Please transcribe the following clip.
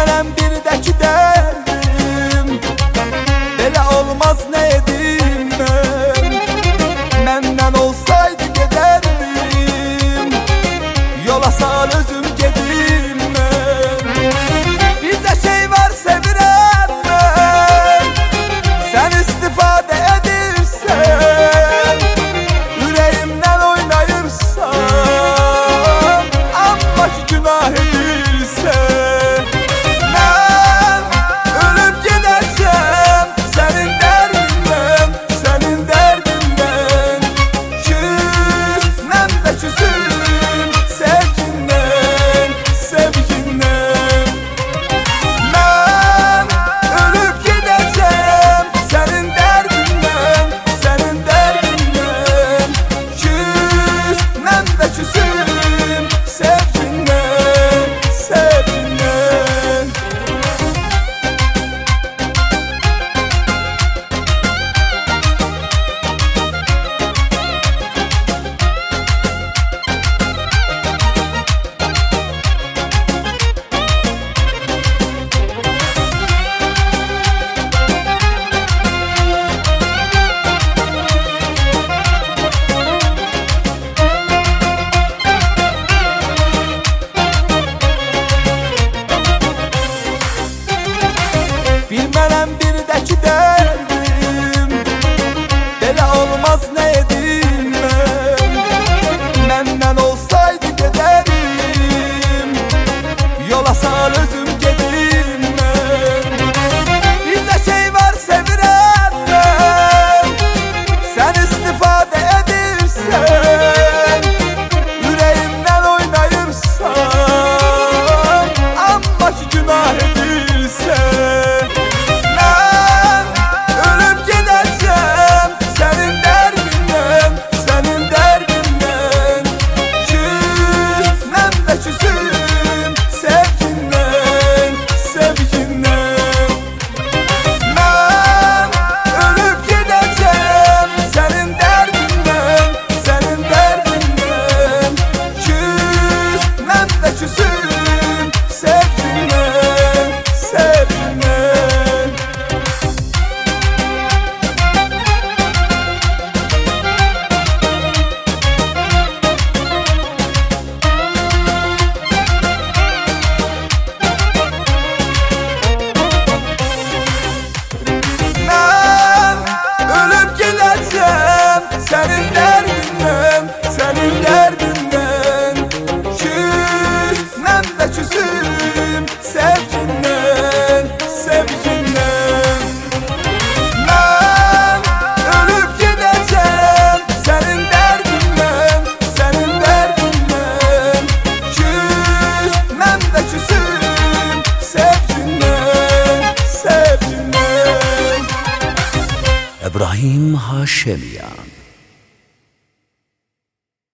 Bilmərəm birdəki dərdim, belə olmaz nə edim mən. Məndən olsaydı gedərdim, yola sal özüm gedim mən. Bizə şey var sevirəm mən, sən istifadə edirsən, ürəyimdən oynayırsan, amma ki günah edirsən. Mən ölüb gedəcəm sənin dərdindən, sənin dərdindən. Küsməm də küsüm sevgindən, sevgindən. Mən ölüb gedəcəm sənin dərdindən, sənin dərdindən. Küsməm də küsüm sevgindən, sevgindən. Bilmərəm birdəki dərdim, belə olmaz nə edim mən. Məndən olsaydı gedərdim, yola sal özüm gedim mən. Bizə şey var sevirəm mən, sən istifadə edirsən, ürəyimdən oynayırsan, amma ki günah edirsən. Sənin dərdindən, sənin dərdindən. Küsməm də küsüm sevgindən, sevgindən. Mən ölüb gedəcəm sənin dərdindən, sənin dərdindən. Küsməm də küsüm sevgindən, sevgindən. İbrahim Haşemyan.